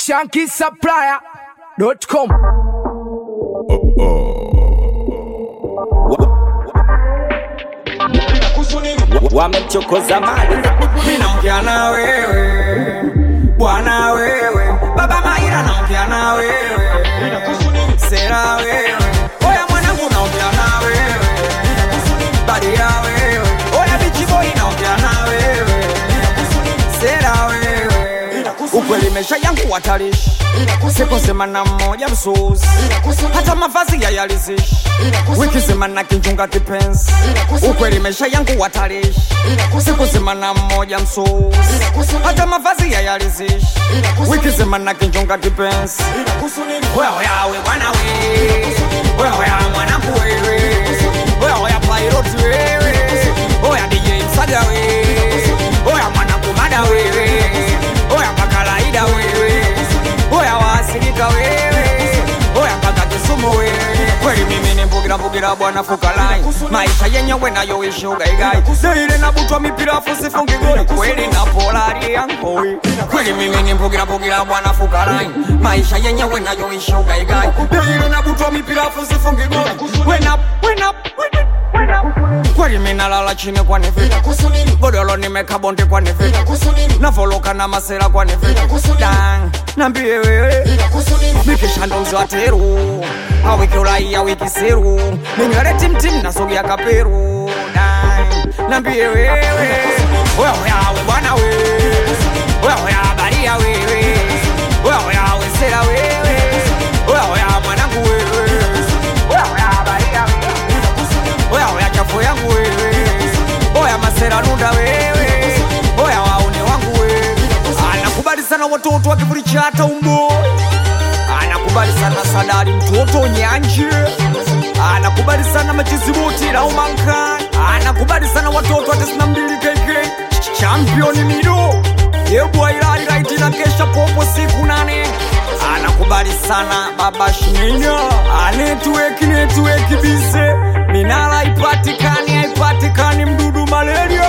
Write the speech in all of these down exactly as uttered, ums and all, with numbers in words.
Shanky Supplier dot com. Wamemchokoza mali, mimi naongea na wewe bwana, wewe baba Maira, naongea na wewe sera, wewe oya mwanangu, naongea na wewe badi ya wewe, oya bichi boy, naongea na wewe sera, wewe ukweli mesha yangu watarishi siku sema na mmoja msusi, hata mavazi ya yalizishi wiki sema na kinchunga kipenzi. Ukweli mesha yangu watarishi siku sema na mmoja msusi, hata mavazi ya yalizishi wiki sema na kinchunga kipenzi. Wewe yawe bwana wewe, wewe ya mwanangu wewe, wewe ya pilot wewe, wewe ya D J Msaga wewe, wewe ya mwanangu mada wewe, wewe ya makalaida wewe, oya wasilika wewe, oya mpaka Kisumu wewe. Kweli mimi ni mbugira mbugira bwana fukalai, maisha yenyewe nayo ishi ugaigai, ile nabutwa mipira afu sifungi goli, kweli na polari yankoi. Kweli mimi ni mbugira mbugira bwana fukalai, maisha yenyewe nayo ishi ugaigai, ile nabutwa mipira afu sifungi goli, wena wena wena. Kweli mina lala chini kwa nifita godolo nimeka bonde kwa nifita, navoloka na masera kwa nifita dang nambie wewe mikisha ndo mzi wa teru awiki ulai ya wiki seru minywele timtim na sogi ya kaperu dang nambie wewe wewe yawe bwana wewe, wewe ya baria wewe, wewe ya wesera wewe, wewe ya mwanangu wewe, wewe ya baria wewe, oya chafu yangu wewe, oya masera nunda wewe, oya waone wangu wewe. Anakubali sana watoto wa kivuli cha hata umbo, anakubali sana Sadari mtoto nyanje, anakubali sana Machizibuti na Umankan, anakubali sana watoto wa tisini na mbili K K champion mido yebu ailali raiti na kesha popo siku nane. Anakubali sana baba Shimenya, anetuweki netuweki bize minala ipatikani haipatikani mdudu malaria.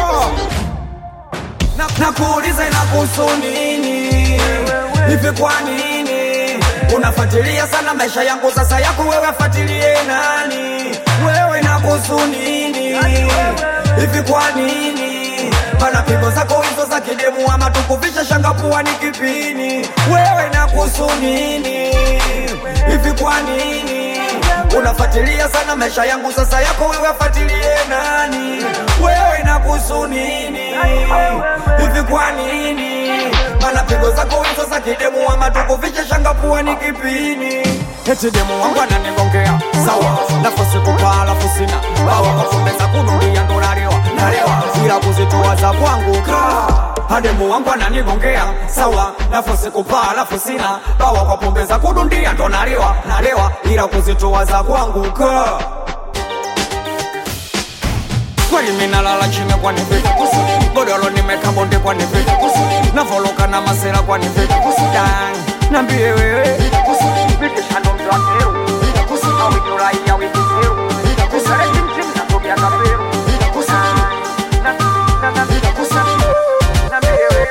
Nakuuliza inakuhusu nini, nipe kwa nini unafuatilia sana maisha yangu, sasa yako wewe fuatilie nani, wewe inakuhusu nini, nipe kwa nini pana pigo zako hizo za kidemu ama tukuvisha shanga pua ni kipini, wewe inakuhusu nini, hivi kwa nini unafuatilia sana maisha yangu, sasa yako wewe fuatilie nani, wewe inakuhusu nini, hivi kwa nini mana pigo zako hizo za kidemu ama tukuvisha shanga pua ni kipini. Eti demu wangu ananigongea sawa, nafasi kupaa lafu sina bawa kwa kumbeza kunulia ndo nalewa nalewa ila kuzitoa za kwangu kaa. Demu wangu ananigongea sawa, nafasi kupaa lafu sina bawa kwa kumbeza kunulia ndo nalewa nalewa ila kuzitoa za kwangu kaa. Kweli mina lala chini kwa nifita godolo nimeka bonde kwa nifita, navoloka na masera kwa nifita dang nambie wewe mikisha ndo mzi wa teru awiki ulai ya wiki seru kusare timtim na sogi ya kaperu nambie wewe.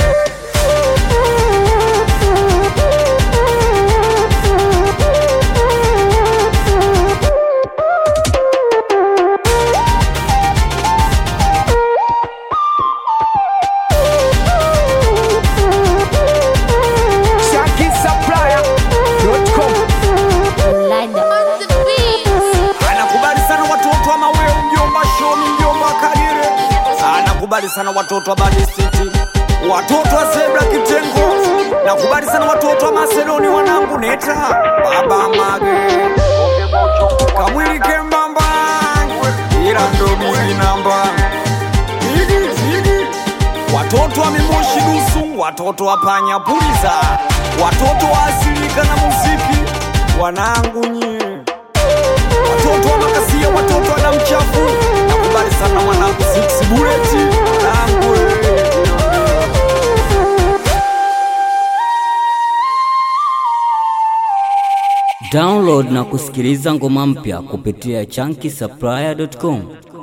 Nakubali sana watoto wa Badi City, watoto wa Zebra Kitengo, nakubali sana watoto wa Masedoni wanangu neta baba Mage kamwili kembamba ila ndo bigi namba bigi bigi, watoto wa Mimoshi Dusu, watoto wa Panya Puliza, watoto wa Asilika na muziki wanangu nye, watoto wa Makasia, watoto wa Damchafu, nakubali sana mwanangu Six Buleti wanangu. Download na kusikiliza ngoma mpya kupitia Shanky Supplier dot com.